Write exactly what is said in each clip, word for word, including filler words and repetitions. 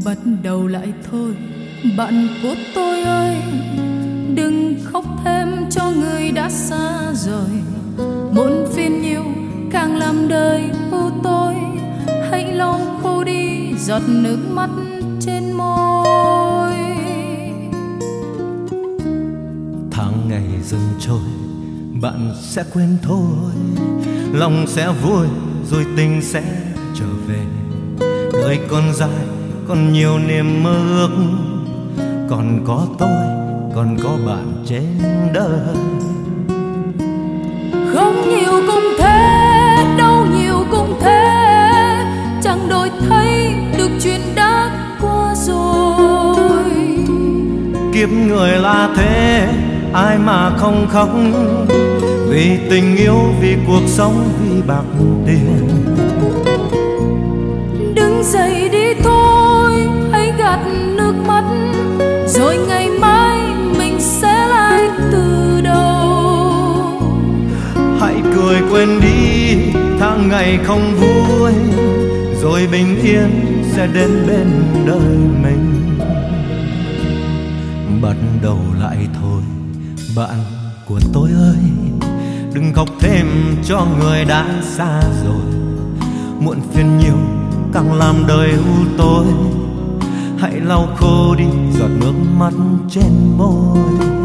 bắt đầu lại thôi. Bạn của tôi ơi, đừng khóc thêm cho người đã xa rồi. Muộn phiền nhiều càng làm đời u tối. Hãy lau khô đi giọt nước mắt trên môi. Tháng ngày dần trôi, bạn sẽ quên thôi. Lòng sẽ vui rồi tình sẽ trở về. Đời còn dài, còn nhiều niềm mơ ước. Còn có tôi, còn có bạn trên đời. Không nhiều cũng thế, đâu nhiều cũng thế. Chẳng đổi thay được chuyện đã qua rồi. Kiếp người là thế, ai mà không khóc. Vì tình yêu, vì cuộc sống, vì bạc tiền. Đứng dậy đi thôi, hãy gạt nước mắt. Rồi ngày mai mình sẽ lại từ đầu. Hãy cười quên đi tháng ngày không vui. Rồi bình yên sẽ đến bên đời mình. Bắt đầu lại thôi, bạn của tôi ơi. Đừng khóc thêm cho người đã xa rồi. Muộn phiền nhiều càng làm đời u tối. Hãy lau khô đi giọt nước mắt trên môi.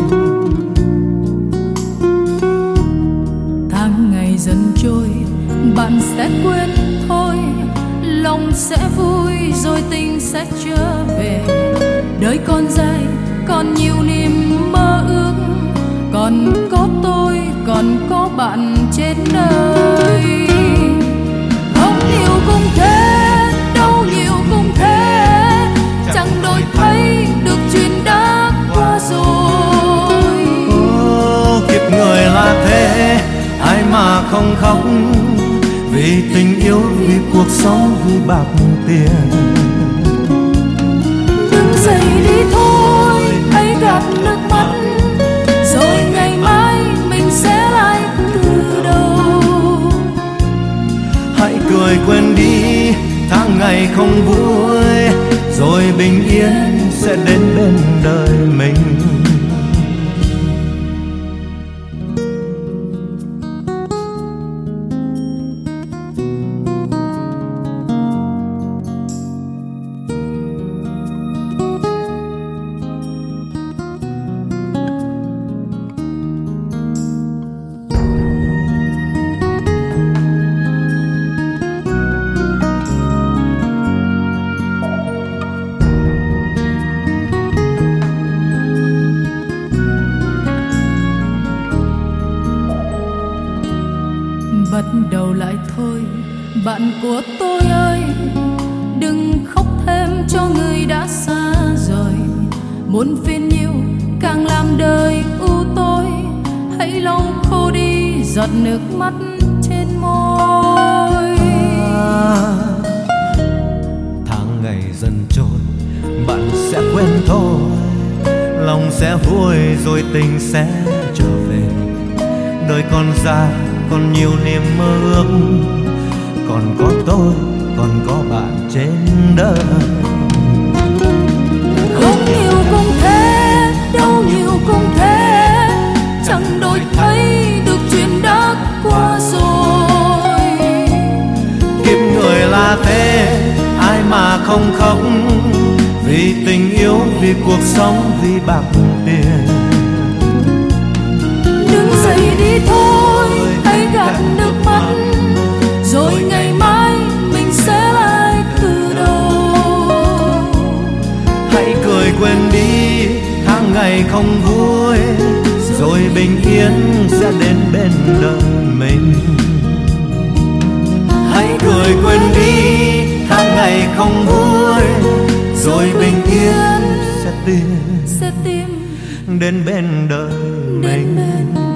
Tháng ngày dần trôi, bạn sẽ quên thôi. Lòng sẽ vui rồi tình sẽ trở về. Đời còn dài, còn nhiều niềm mơ ước. Còn có tôi, còn có bạn trên đời. Không nhiều cũng thế, đâu nhiều cũng thế. Chẳng đổi thay được chuyện đã qua rồi. Oh, kiếp người là thế, ai mà không khóc. Vì tình yêu, vì cuộc sống, vì bạc tiền. Đứng dậy đi thôi, hãy gạt nước mắt. Rồi ngày mai mình sẽ lại từ đầu. Hãy cười quên đi tháng ngày không vui. Rồi bình yên sẽ đến bên đời mình. Bắt đầu lại thôi, bạn của tôi ơi. Đừng khóc thêm cho người đã xa rồi. Muộn phiền nhiều càng làm đời u tối. Hãy lau khô đi giọt nước mắt trên môi. À, tháng ngày dần trôi, bạn sẽ quên thôi. Lòng sẽ vui rồi tình sẽ trở về. Đời còn dài, còn nhiều niềm mơ ước. Còn có tôi, còn có bạn trên đời. Không nhiều cũng thế, đâu nhiều cũng thế. Chẳng đổi thay được chuyện đã qua rồi. Kiếp người là thế, ai mà không khóc. Vì tình yêu, vì cuộc sống, vì bạc tiền. Đứng dậy đi thôi, hãy gạt nước mắt. Rồi ngày mai mình sẽ lại từ đầu. Hãy cười quên đi tháng ngày không vui. Rồi bình yên sẽ đến bên đời mình. Hãy cười quên đi tháng ngày không vui. Rồi bình yên sẽ tìm, sẽ tìm đến bên đời đến mình. bên